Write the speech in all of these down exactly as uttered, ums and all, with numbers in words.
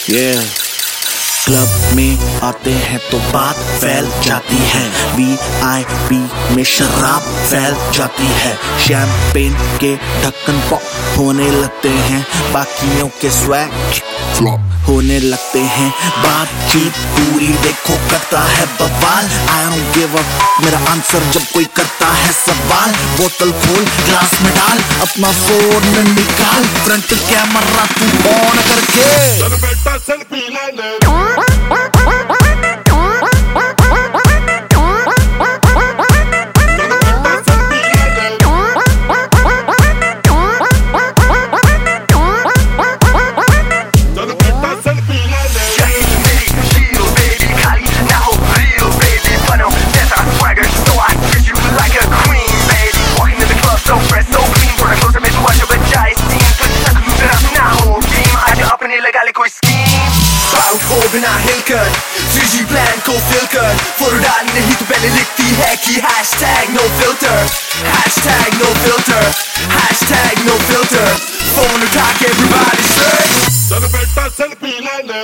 Yeah. Club में आते हैं तो बात फैल जाती है, वी आई पी में शराब फैल जाती है, शैंपेन के ढक्कन पॉप होने लगते हैं, बाकियों के स्वैग फ्लॉप होने लगते हैं, बातचीत पूरी देखो करता है बवाल, आई डोंट गिव अ मेरा आंसर जब कोई करता है सवाल, बोतल खोल ग्लास में डाल अपना फोन निकाल, फ्रंट कैमरा तू ऑन करके चल बेटा सेल्फी ले ले। बिना हिलकर थ्री जी प्लान को फिल कर, फोटो डालनी नहीं तो पहले लिखती है कि hashtag no filter, hashtag no filter, hashtag no filter, phone उठा के एवरीबॉडी से चल बेटा सेल्फी ले ले।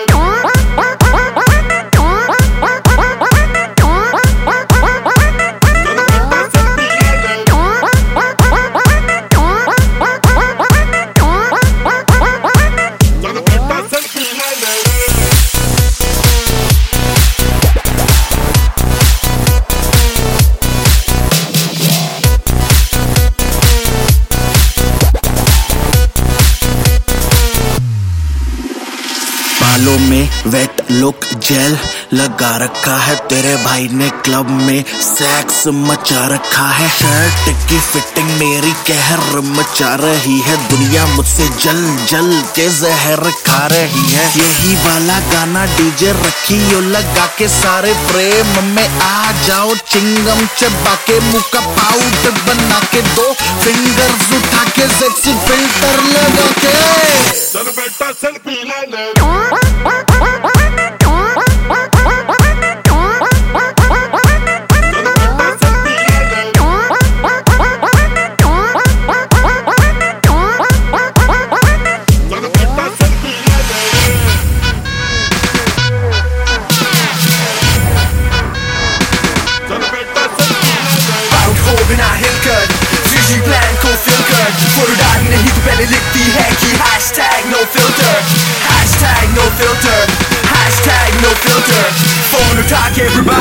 बालों में वेट लुक जेल लगा रखा है, तेरे भाई ने क्लब में सेक्स मचा रखा है, शर्ट की फिटिंग मेरी कहर मचा रही है, दुनिया मुझसे जल जल के जहर खा रही है, यही वाला गाना डीजे रखी यो लगा के सारे फ्रेम में आ जाओ, चिंगम चबा के मुंह का पाउडर बना के दो फिंगर्स उठा के सेक्सी फिल्टर लगा के चल बेटा सेल्फी ले ले। बिना हिलकर थ्री जी प्लान को फिल कर, फोटो डालनी नहीं तो पहले लिखती है कि hashtag no filter, hashtag no filter, hashtag no filter, phone उठा के